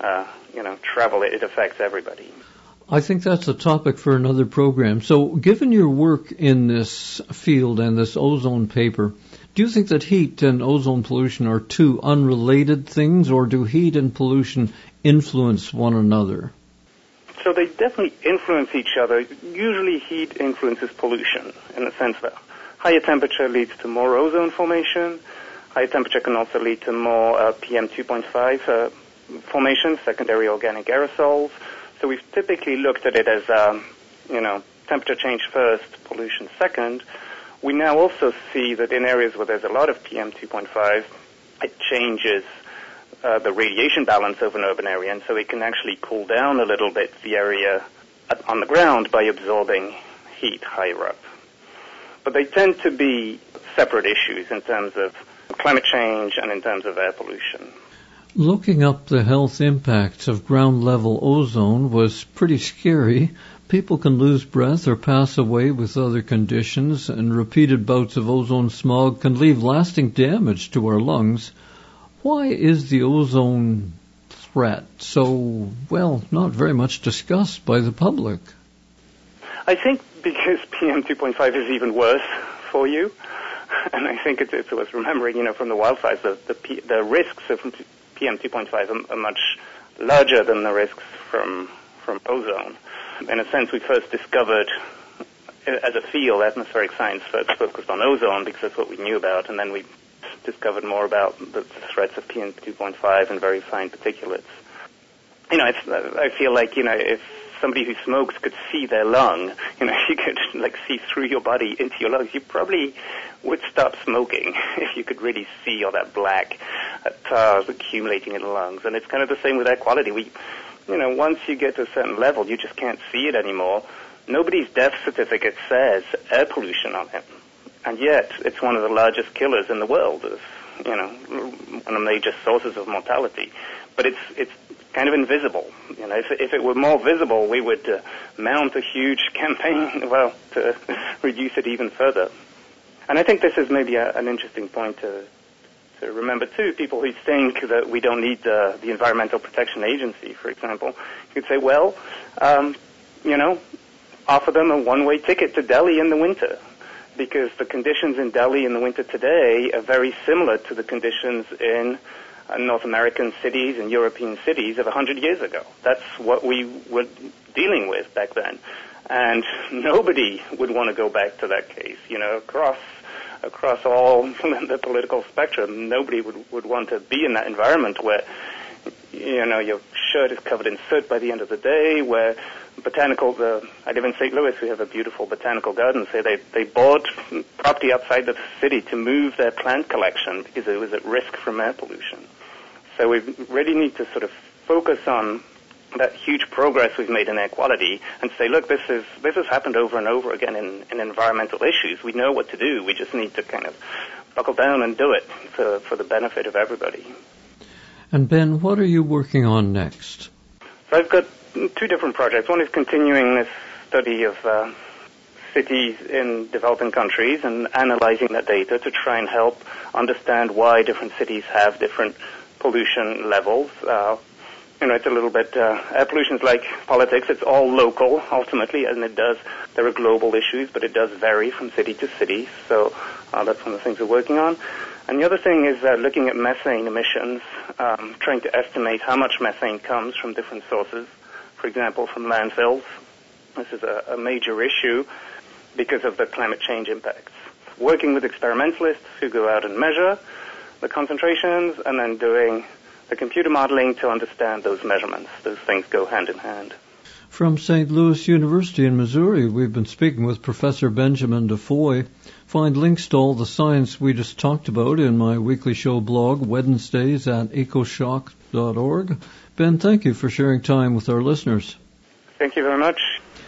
travel. It affects everybody. I think that's a topic for another program. So given your work in this field and this ozone paper, do you think that heat and ozone pollution are two unrelated things, or do heat and pollution influence one another? So they definitely influence each other. Usually heat influences pollution in the sense that higher temperature leads to more ozone formation. Higher temperature can also lead to more PM 2.5 formation, secondary organic aerosols. So we've typically looked at it as, temperature change first, pollution second. We now also see that in areas where there's a lot of PM 2.5, it changes the radiation balance over an urban area, and so it can actually cool down a little bit the area on the ground by absorbing heat higher up. But they tend to be separate issues in terms of climate change and in terms of air pollution. Looking up the health impacts of ground-level ozone was pretty scary. People can lose breath or pass away with other conditions, and repeated bouts of ozone smog can leave lasting damage to our lungs. Why is the ozone threat so, not very much discussed by the public? I think because PM 2.5 is even worse for you, and I think it's worth remembering, from the wildfires, the risks of PM 2.5 are much larger than the risks from ozone. In a sense, we first discovered, as a field, atmospheric science first focused on ozone because that's what we knew about, and then we discovered more about the threats of PM 2.5 and very fine particulates. I feel like, if somebody who smokes could see their lung, you could see through your body into your lungs, you probably would stop smoking if you could really see all that black tar accumulating in the lungs. And it's kind of the same with air quality. Once you get to a certain level, you just can't see it anymore. Nobody's death certificate says air pollution on it. And yet, it's one of the largest killers in the world, one of the major sources of mortality. But it's kind of invisible. If it were more visible, we would mount a huge campaign, to reduce it even further. And I think this is maybe an interesting point to remember, too. People who think that we don't need the Environmental Protection Agency, for example, you'd say, offer them a one-way ticket to Delhi in the winter, because the conditions in Delhi in the winter today are very similar to the conditions in North American cities and European cities of 100 years ago. That's what we were dealing with back then. And nobody would want to go back to that case. Across all the political spectrum, nobody would want to be in that environment where, your shirt is covered in soot by the end of the day, where I live in St. Louis, we have a beautiful botanical garden. So they bought property outside the city to move their plant collection because it was at risk from air pollution. So we really need to sort of focus on that huge progress we've made in air quality and say, look, this has happened over and over again in environmental issues. We know what to do. We just need to kind of buckle down and do it for the benefit of everybody. And Ben, what are you working on next? So I've got two different projects. One is continuing this study of cities in developing countries and analyzing that data to try and help understand why different cities have different pollution levels. It's a little bit, air pollution is like politics. It's all local, ultimately, and there are global issues, but it does vary from city to city. So that's one of the things we're working on. And the other thing is looking at methane emissions, trying to estimate how much methane comes from different sources. For example, from landfills. This is a major issue because of the climate change impacts. Working with experimentalists who go out and measure the concentrations and then doing the computer modeling to understand those measurements. Those things go hand in hand. From St. Louis University in Missouri, we've been speaking with Professor Benjamin DeFoy. Find links to all the science we just talked about in my weekly show blog, Wednesdays at ecoshock.org. Ben, thank you for sharing time with our listeners. Thank you very much.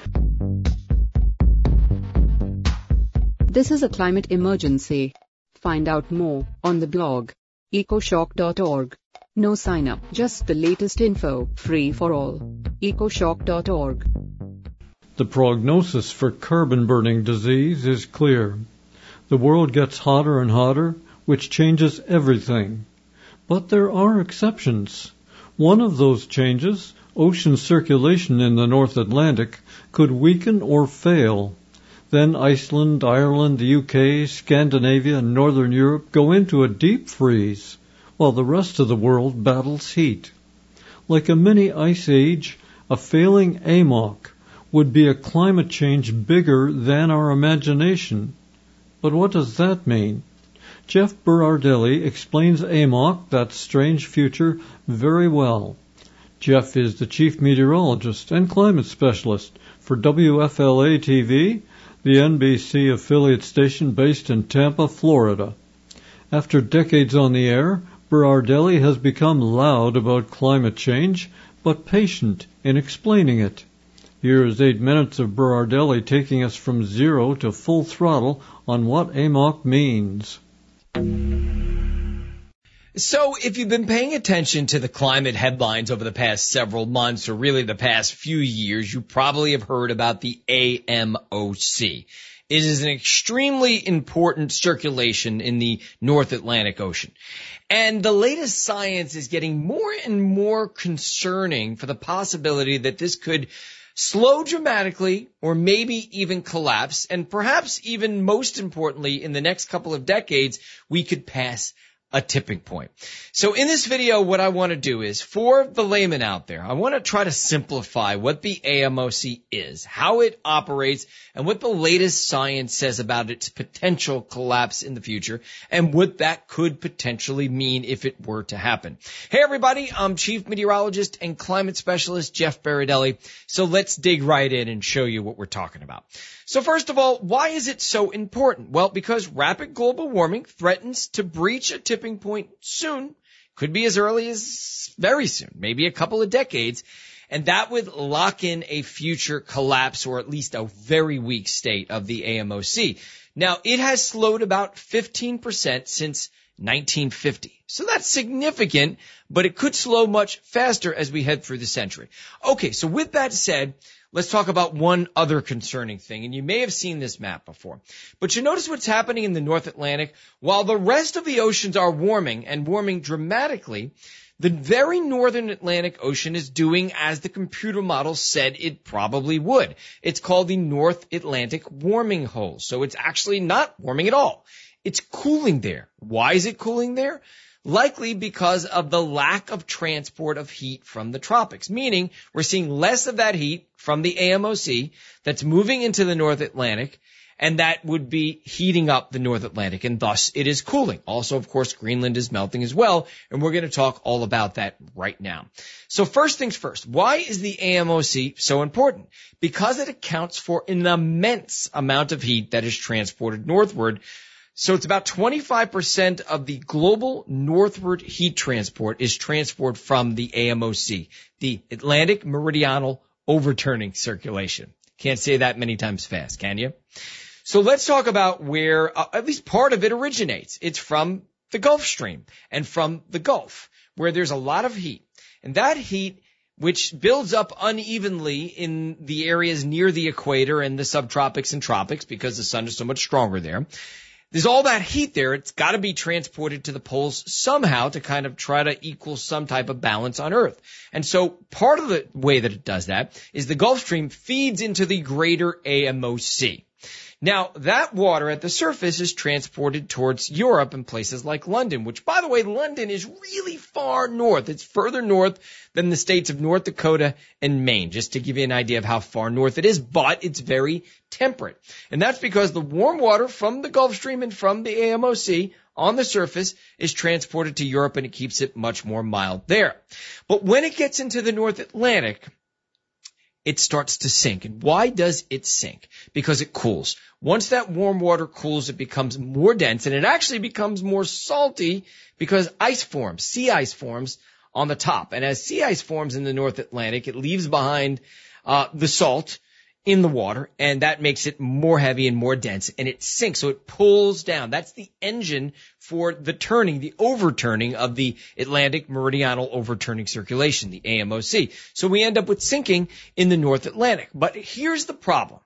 This is a climate emergency. Find out more on the blog, ecoshock.org. No sign up, just the latest info, free for all. ecoshock.org. The prognosis for carbon-burning disease is clear. The world gets hotter and hotter, which changes everything. But there are exceptions. One of those changes, ocean circulation in the North Atlantic, could weaken or fail. Then Iceland, Ireland, the UK, Scandinavia, and Northern Europe go into a deep freeze, while the rest of the world battles heat. Like a mini ice age, a failing AMOC would be a climate change bigger than our imagination. But what does that mean? Jeff Berardelli explains AMOC, that strange future, very well. Jeff is the chief meteorologist and climate specialist for WFLA-TV, the NBC affiliate station based in Tampa, Florida. After decades on the air, Berardelli has become loud about climate change, but patient in explaining it. Here is 8 minutes of Berardelli taking us from zero to full throttle on what AMOC means. So if you've been paying attention to the climate headlines over the past several months, or really the past few years, you probably have heard about the AMOC. It is an extremely important circulation in the North Atlantic Ocean. And the latest science is getting more and more concerning for the possibility that this could slow dramatically or maybe even collapse. And perhaps even most importantly, in the next couple of decades, we could pass a tipping point. So in this video, what I want to do is, for the layman out there, I want to try to simplify what the AMOC is, how it operates, and what the latest science says about its potential collapse in the future, and what that could potentially mean if it were to happen. Hey everybody, I'm Chief Meteorologist and Climate Specialist Jeff Baradelli. So let's dig right in and show you what we're talking about. So first of all, why is it so important? Well, because rapid global warming threatens to breach a tipping point soon. Could be as early as very soon, maybe a couple of decades. And that would lock in a future collapse, or at least a very weak state of the AMOC. Now, it has slowed about 15% since 1950. So that's significant, but it could slow much faster as we head through the century. Okay, so with that said, let's talk about one other concerning thing, and you may have seen this map before. But you notice what's happening in the North Atlantic? While the rest of the oceans are warming, and warming dramatically, the very northern Atlantic Ocean is doing as the computer model said it probably would. It's called the North Atlantic warming hole. So it's actually not warming at all. It's cooling there. Why is it cooling there? Likely because of the lack of transport of heat from the tropics, meaning we're seeing less of that heat from the AMOC that's moving into the North Atlantic, and that would be heating up the North Atlantic, and thus it is cooling. Also, of course, Greenland is melting as well, and we're going to talk all about that right now. So first things first, why is the AMOC so important? Because it accounts for an immense amount of heat that is transported northward. So it's about 25% of the global northward heat transport is transport from the AMOC, the Atlantic Meridional Overturning Circulation. Can't say that many times fast, can you? So let's talk about where at least part of it originates. It's from the Gulf Stream and from the Gulf, where there's a lot of heat. And that heat, which builds up unevenly in the areas near the equator and the subtropics and tropics because the sun is so much stronger there. There's all that heat there. It's got to be transported to the poles somehow to kind of try to equal some type of balance on Earth. And so part of the way that it does that is the Gulf Stream feeds into the greater AMOC. Now, that water at the surface is transported towards Europe and places like London, which, by the way, London is really far north. It's further north than the states of North Dakota and Maine, just to give you an idea of how far north it is, but it's very temperate. And that's because the warm water from the Gulf Stream and from the AMOC on the surface is transported to Europe, and it keeps it much more mild there. But when it gets into the North Atlantic, it starts to sink. And why does it sink? Because it cools. Once that warm water cools, it becomes more dense, and it actually becomes more salty because ice forms, sea ice forms on the top. And as sea ice forms in the North Atlantic, it leaves behind the salt in the water, and that makes it more heavy and more dense, and it sinks, so it pulls down. That's the engine for the turning, the overturning of the Atlantic Meridional Overturning Circulation, the AMOC. So we end up with sinking in the North Atlantic. But here's the problem.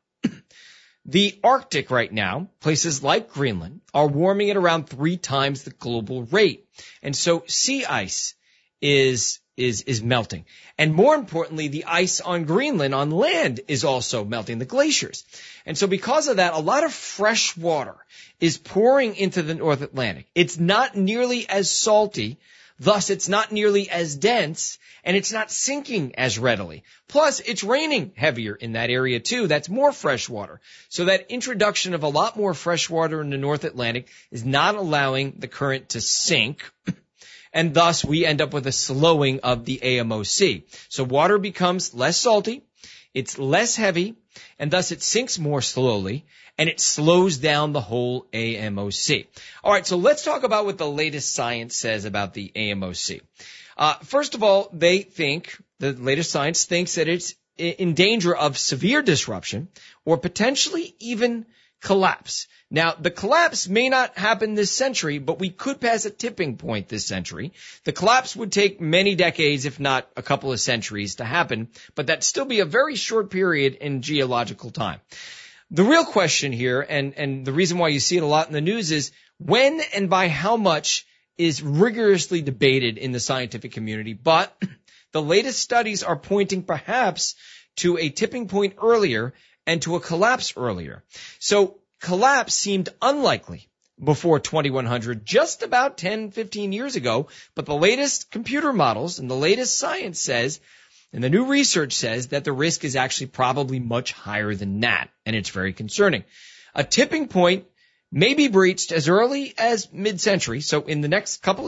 The Arctic right now, places like Greenland, are warming at around 3 times the global rate. And so sea ice is melting. And more importantly, the ice on Greenland on land is also melting, the glaciers. And so because of that, a lot of fresh water is pouring into the North Atlantic. It's not nearly as salty, thus it's not nearly as dense, and it's not sinking as readily. Plus, it's raining heavier in that area too. That's more fresh water. So that introduction of a lot more fresh water in the North Atlantic is not allowing the current to sink. And thus, we end up with a slowing of the AMOC. So water becomes less salty, it's less heavy, and thus it sinks more slowly, and it slows down the whole AMOC. All right, so let's talk about what the latest science says about the AMOC. First of all, the latest science thinks that it's in danger of severe disruption or potentially even collapse. Now, the collapse may not happen this century, but we could pass a tipping point this century. The collapse would take many decades, if not a couple of centuries, to happen, but that'd still be a very short period in geological time. The real question here, and the reason why you see it a lot in the news, is when and by how much is rigorously debated in the scientific community, but the latest studies are pointing perhaps to a tipping point earlier and to a collapse earlier. So collapse seemed unlikely before 2100, just about 10, 15 years ago. But the latest computer models and the latest science says, and the new research says, that the risk is actually probably much higher than that. And it's very concerning. A tipping point may be breached as early as mid-century, so in the next couple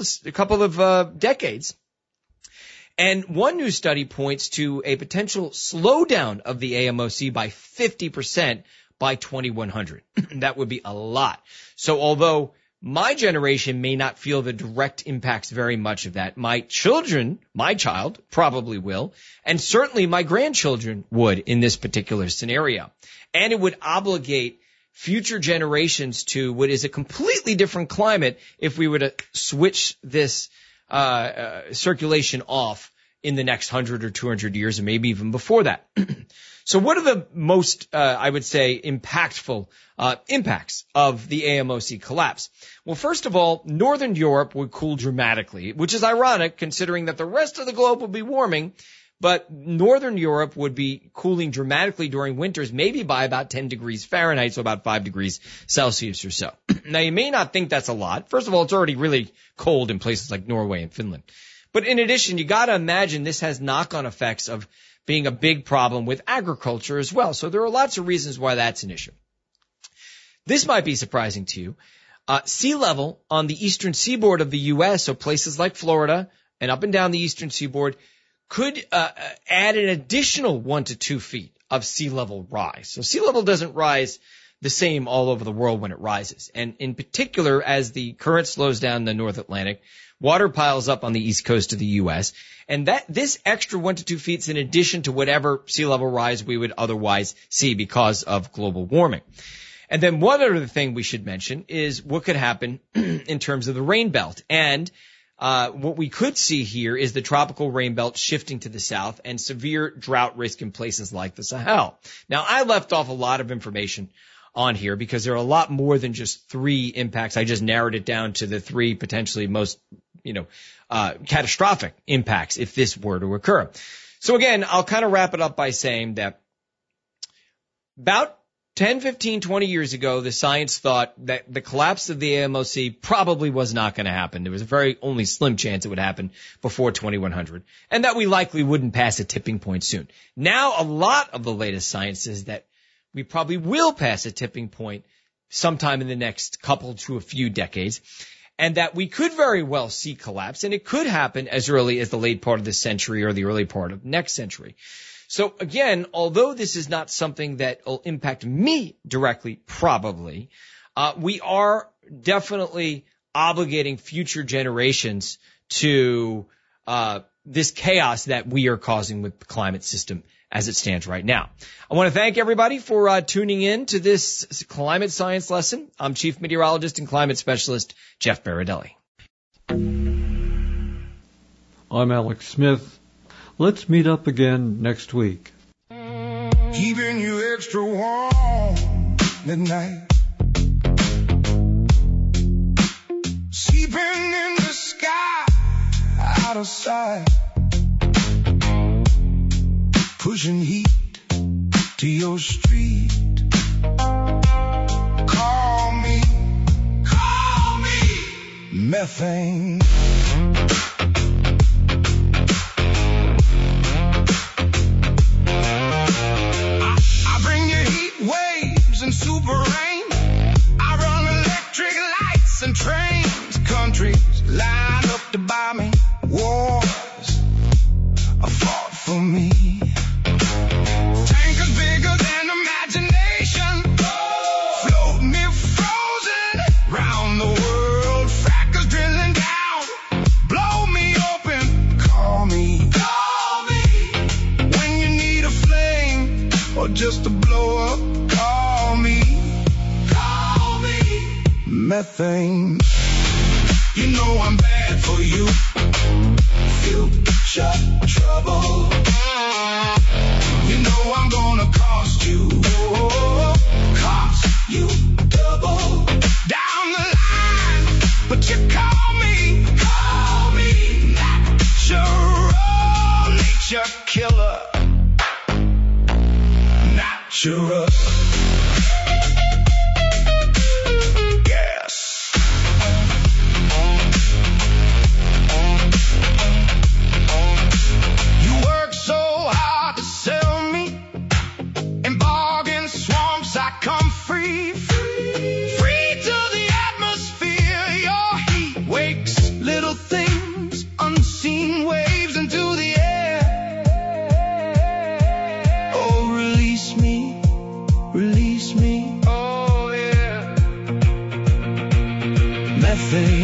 of decades. And one new study points to a potential slowdown of the AMOC by 50% by 2100. That would be a lot. So although my generation may not feel the direct impacts very much of that, my child probably will, and certainly my grandchildren would in this particular scenario. And it would obligate future generations to what is a completely different climate if we were to switch this circulation off in the next 100 or 200 years, and maybe even before that. So what are the most, I would say, impactful impacts of the AMOC collapse? Well, first of all, Northern Europe would cool dramatically, which is ironic considering that the rest of the globe would be warming, but Northern Europe would be cooling dramatically during winters, maybe by about 10 degrees Fahrenheit, so about 5 degrees Celsius or so. Now, you may not think that's a lot. First of all, it's already really cold in places like Norway and Finland. But in addition, you got to imagine this has knock-on effects of being a big problem with agriculture as well. So there are lots of reasons why that's an issue. This might be surprising to you. Sea level on the eastern seaboard of the U.S., so places like Florida and up and down the eastern seaboard, could add an additional 1 to 2 feet of sea level rise. So sea level doesn't rise the same all over the world when it rises. And in particular, as the current slows down the North Atlantic, water piles up on the east coast of the U.S., and this extra 1 to 2 feet is in addition to whatever sea level rise we would otherwise see because of global warming. And then one other thing we should mention is what could happen in terms of the rain belt. And what we could see here is the tropical rain belt shifting to the south and severe drought risk in places like the Sahel. Now, I left off a lot of information on here because there are a lot more than just 3 impacts. I just narrowed it down to the 3 potentially most, catastrophic impacts if this were to occur. So again, I'll kind of wrap it up by saying that about 10, 15, 20 years ago, the science thought that the collapse of the AMOC probably was not going to happen. There was a very only slim chance it would happen before 2100, and that we likely wouldn't pass a tipping point soon. Now, a lot of the latest science says that we probably will pass a tipping point sometime in the next couple to a few decades, and that we could very well see collapse, and it could happen as early as the late part of this century or the early part of next century. So again, although this is not something that will impact me directly, probably, we are definitely obligating future generations to this chaos that we are causing with the climate system as it stands right now. I want to thank everybody for tuning in to this climate science lesson. I'm Chief Meteorologist and Climate Specialist Jeff Baradelli. I'm Alex Smith. Let's meet up again next week. Keeping you extra warm at night. Sleeping in the sky, out of sight. Pushing heat to your street. Call me methane. I bring you heat waves and super rain. I run electric lights and trains. Countries line up to buy me. Wars are fought for me. Tankers bigger than imagination. Float me frozen round the world. Frackers drilling down. Blow me open. Call me. When you need a flame or just to blow up. Call me. Methane. You know I'm bad for you. Future trouble. You know I'm gonna cost you double down the line. But you call me natural nature killer. Natural. Yes. thing.